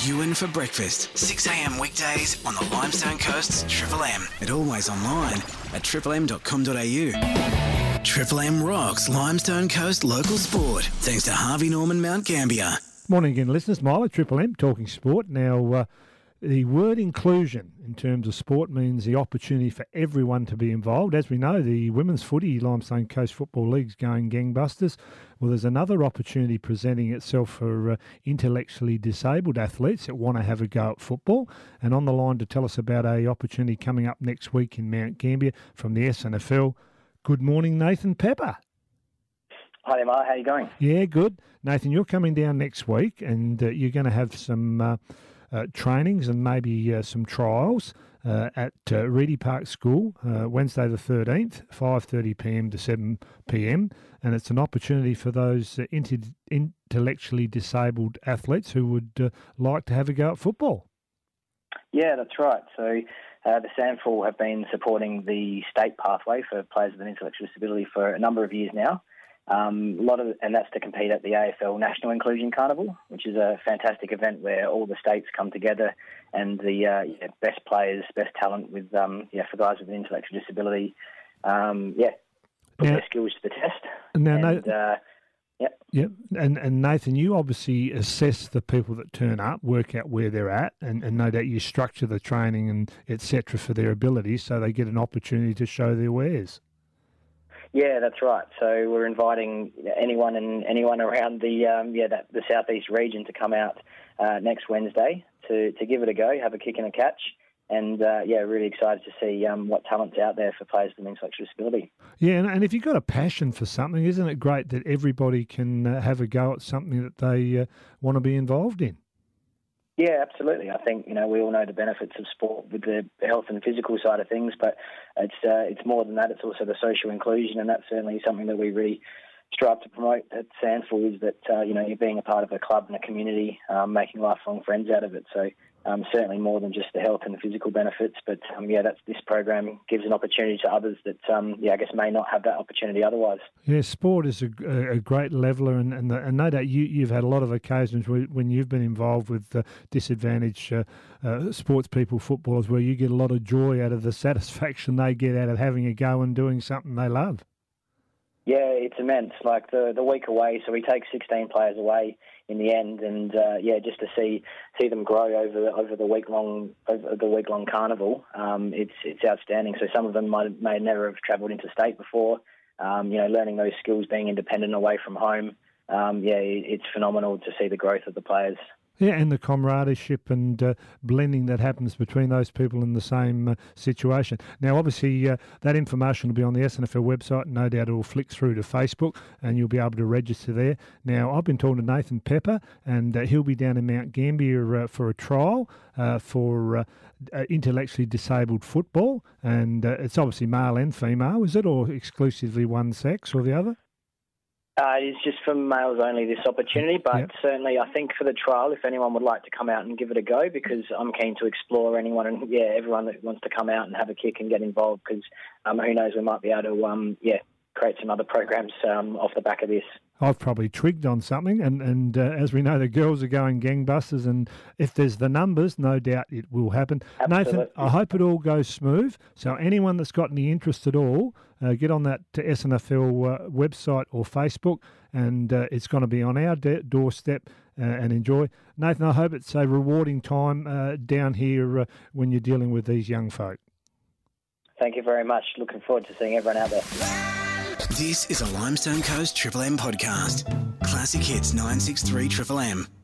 Ewan for breakfast, 6 a.m. weekdays on the Limestone Coast's Triple M. And always online at triplem.com.au. Triple M rocks Limestone Coast local sport, thanks to Harvey Norman Mount Gambier. Morning again, listeners. Milo, Triple M, talking sport. Now, the word inclusion in terms of sport means the opportunity for everyone to be involved. As we know, the women's footy, Limestone Coast Football League's going gangbusters. Well, there's another opportunity presenting itself for intellectually disabled athletes that want to have a go at football. And on the line to tell us about an opportunity coming up next week in Mount Gambier from the SNFL. Good morning, Nathan Pepper. Hi there, Mark. How are you going? Yeah, good. Nathan, you're coming down next week and you're going to have some trainings and maybe some trials at Reedy Park School, Wednesday the 13th, 5:30pm to 7pm. And it's an opportunity for those intellectually disabled athletes who would like to have a go at football. Yeah, that's right. So the SANFL have been supporting the state pathway for players with an intellectual disability for a number of years now. And that's to compete at the AFL National Inclusion Carnival, which is a fantastic event where all the states come together and the best players, best talent with for guys with an intellectual disability, put their skills to the test. And Nathan, you obviously assess the people that turn up, work out where they're at, and no doubt you structure the training and etc. for their abilities so they get an opportunity to show their wares. Yeah, that's right. So we're inviting anyone around the southeast region to come out next Wednesday to give it a go, have a kick and a catch, and really excited to see what talent's out there for players with an intellectual disability. Yeah, and if you've got a passion for something, isn't it great that everybody can have a go at something that they want to be involved in? Yeah, absolutely. I think we all know the benefits of sport with the health and physical side of things, but it's more than that. It's also the social inclusion, and that's certainly something that we really strive to promote at SANFL. Is that you're being a part of a club and a community, making lifelong friends out of it. So certainly more than just the health and the physical benefits, but this program gives an opportunity to others that I guess may not have that opportunity otherwise. Yeah, sport is a great leveller, and no doubt you've had a lot of occasions when you've been involved with disadvantaged sports people, footballers, where you get a lot of joy out of the satisfaction they get out of having a go and doing something they love. Yeah, it's immense. Like the week away, so we take 16 players away in the end, and just to see them grow over the week long carnival, it's outstanding. So some of them may never have travelled interstate before. Learning those skills, being independent away from home. It's phenomenal to see the growth of the players. Yeah, and the camaraderie and blending that happens between those people in the same situation. Now, obviously, that information will be on the SNFL website. No doubt it will flick through to Facebook and you'll be able to register there. Now, I've been talking to Nathan Pepper, and he'll be down in Mount Gambier for a trial for intellectually disabled football. And it's obviously male and female, is it, or exclusively one sex or the other? It's just for males only, this opportunity, but certainly I think for the trial, if anyone would like to come out and give it a go, because I'm keen to explore anyone and everyone that wants to come out and have a kick and get involved, because who knows, we might be able to create some other programs off the back of this. I've probably twigged on something, and as we know, the girls are going gangbusters, and if there's the numbers, no doubt it will happen. Absolutely. Nathan, I hope it all goes smooth. So anyone that's got any interest at all, get on that SNFL website or Facebook, and it's going to be on our doorstep and enjoy. Nathan, I hope it's a rewarding time down here when you're dealing with these young folk. Thank you very much. Looking forward to seeing everyone out there. This is a Limestone Coast Triple M podcast. Classic Hits 963 Triple M.